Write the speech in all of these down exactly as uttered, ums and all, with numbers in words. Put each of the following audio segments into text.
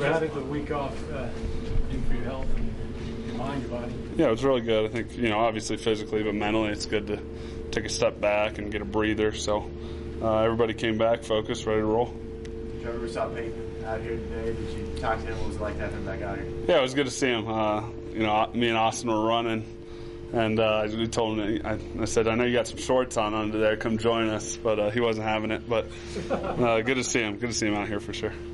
Trevor, how did the week off uh, do for your health and your mind, your body? Yeah, it was really good. I think, you know, obviously physically, but mentally it's good to take a step back and get a breather. So uh, everybody came back, focused, ready to roll. Trevor, we saw Peyton out here today. Did you talk to him? What was it like to have him back out here? Yeah, it was good to see him. Uh, you know, me and Austin were running, and uh, we told him, I, I said, I know you got some shorts on under there. Come join us. But uh, he wasn't having it. But uh, good to see him. Good to see him out here for sure.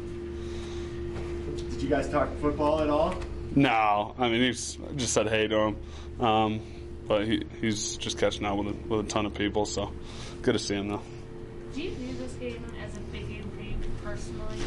Did you guys talk football at all? No. I mean, he's I just said hey to him. Um, but he, he's just catching up with a, with a ton of people. So good to see him, though. Do you view this game as a big game for you personally?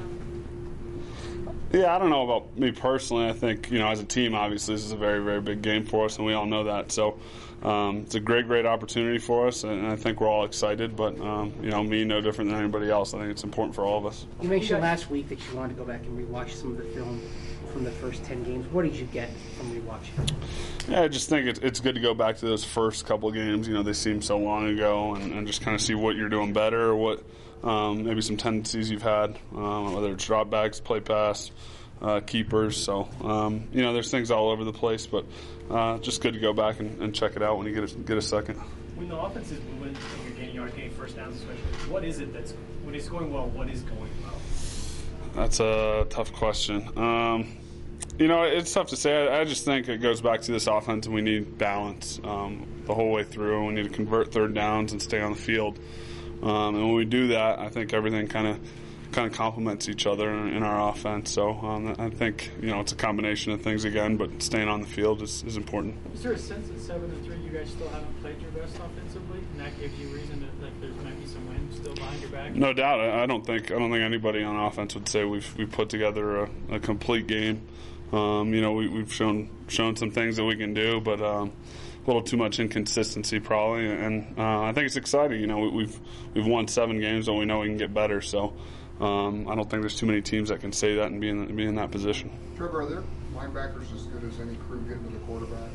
Um, Yeah, I don't know about me personally. I think, you know, as a team, obviously, this is a very, very big game for us, and we all know that. So um, it's a great, great opportunity for us, and I think we're all excited. But, um, you know, me, no different than anybody else. I think it's important for all of us. You mentioned last week that you wanted to go back and rewatch some of the film from the first ten games. What did you get from rewatching? Yeah, I just think it's, it's good to go back to those first couple of games. You know, they seem so long ago, and, and just kind of see what you're doing better or what um, maybe some tendencies you've had, um, whether it's dropbacks, play pass, uh, keepers. So, um, you know, there's things all over the place, but uh, just good to go back and, and check it out when you get a, get a second. When the offense is moving, you're getting yards, getting first downs especially, what is it that's, when it's going well, what is going well? That's a tough question. Um, You know, it's tough to say. I, I just think it goes back to this offense, and we need balance um, the whole way through. We need to convert third downs and stay on the field. Um, and when we do that, I think everything kind of kind of complements each other in, in our offense. So um, I think, you know, it's a combination of things again, but staying on the field is, is important. Is there a sense that seven and three you guys still haven't played your best offensively, and that gives you reason to think there might be some wins still behind your back? No doubt. I, I don't think I don't think anybody on offense would say we've we put together a, a complete game. Um, you know, we, we've shown shown some things that we can do, but um, a little too much inconsistency probably. And uh, I think it's exciting. You know, we, we've we've won seven games, but we know we can get better. So um, I don't think there's too many teams that can say that and be in be in that position. Trevor, are there linebackers as good as any crew getting to the quarterback?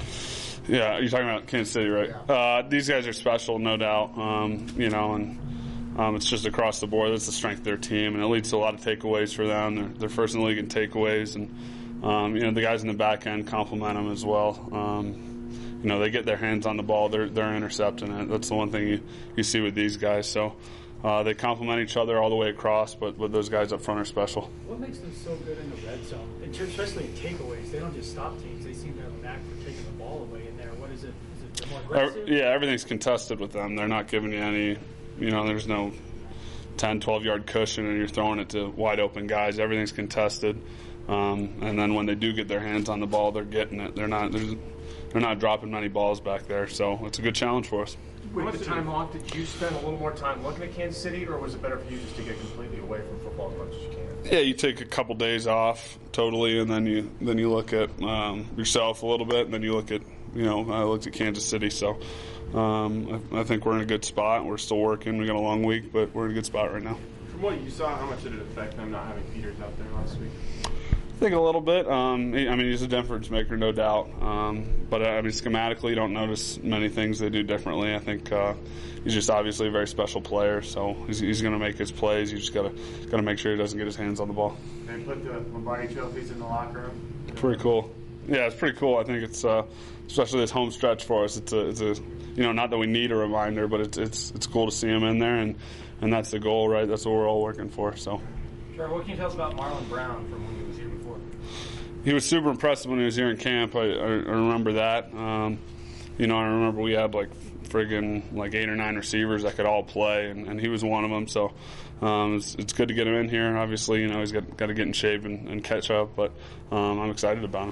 Yeah, you're talking about Kansas City, right? Yeah. Uh, these guys are special, no doubt. Um, you know, and um, it's just across the board. That's the strength of their team, and it leads to a lot of takeaways for them. They're, they're first in the league in takeaways, and Um, you know, the guys in the back end complement them as well. Um, you know, they get their hands on the ball, they're they're intercepting it. That's the one thing you, you see with these guys. So uh, they complement each other all the way across, but, but those guys up front are special. What makes them so good in the red zone, and especially in takeaways? They don't just stop teams; they seem to have a knack for taking the ball away in there. What is it? Is it they're more aggressive? Uh, yeah, everything's contested with them. They're not giving you any, you know, there's no ten, twelve-yard cushion and you're throwing it to wide open guys. Everything's contested. Um, and then when they do get their hands on the ball, they're getting it. They're not they're, they're not dropping many balls back there. So it's a good challenge for us. With the time off, did you spend a little more time looking at Kansas City, or was it better for you just to get completely away from football as much as you can? Yeah, you take a couple days off totally, and then you then you look at um, yourself a little bit, and then you look at, you know, I looked at Kansas City. So um, I, I think we're in a good spot. We're still working. We got a long week, but we're in a good spot right now. From what you saw, how much did it affect them not having Peters out there last week? I think a little bit. Um, he, I mean, he's a difference maker, no doubt. Um, but, uh, I mean, schematically, you don't notice many things they do differently. I think uh, he's just obviously a very special player, so he's, he's going to make his plays. You just got to got to make sure he doesn't get his hands on the ball. They put the Lombardi trophies in the locker room. Pretty cool. Yeah, it's pretty cool. I think it's uh, especially this home stretch for us. It's a, it's a, you know, not that we need a reminder, but it's it's it's cool to see him in there, and, and that's the goal, right? That's what we're all working for. So. Trevor, what can you tell us about Marlon Brown from when he was here before? He was super impressive when he was here in camp. I, I, I remember that. Um, you know, I remember we had like friggin' like eight or nine receivers that could all play, and, and he was one of them. So um, it's, it's good to get him in here. Obviously, you know, he's got, got to get in shape and, and catch up, but um, I'm excited about him.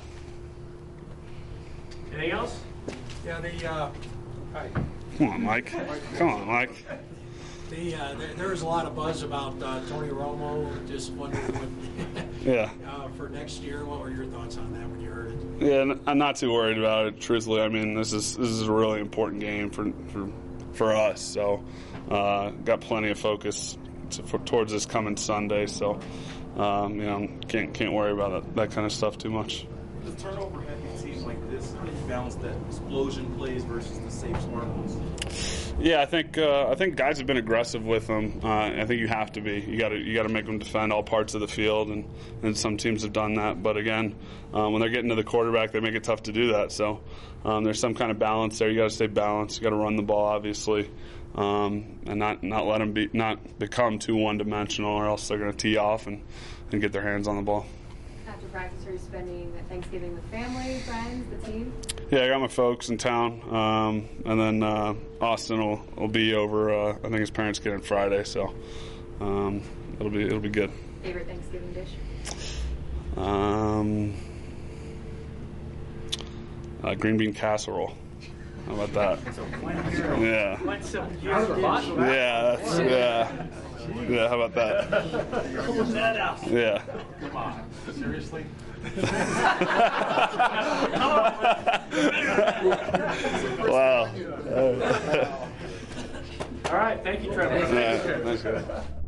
Anything else? Yeah, the uh, hi. Come on, Mike. Come on, Mike. The, uh, there, there was a lot of buzz about uh, Tony Romo. Just wondering what, Yeah. uh, for next year, what were your thoughts on that when you heard it? Yeah, I'm not too worried about it. Truthfully, I mean, this is this is a really important game for for, for us. So, uh, got plenty of focus to, for, towards this coming Sunday. So, um, you know, can't can't worry about it, that kind of stuff too much. The turnover heavy teams like this, how do you balance that explosion plays versus the safe, smart ones? Yeah, I think uh, I think guys have been aggressive with them. Uh, I think you have to be. You got to you got to make them defend all parts of the field, and, and some teams have done that. But again, um, when they're getting to the quarterback, they make it tough to do that. So um, there's some kind of balance there. You got to stay balanced. You got to run the ball, obviously, um, and not not let them be not become too one dimensional, or else they're going to tee off and, and get their hands on the ball. After practice, are you spending Thanksgiving with family, friends, the team? Yeah, I got my folks in town, um, and then uh, Austin will, will be over. Uh, I think his parents get in Friday, so um, it'll be it'll be good. Favorite Thanksgiving dish? Um, uh, green bean casserole. How about that? Yeah. Yeah, that's, yeah. Yeah, how about that? Yeah. Come on, seriously? Wow. All right, thank you, Trevor. Yeah, nice guy.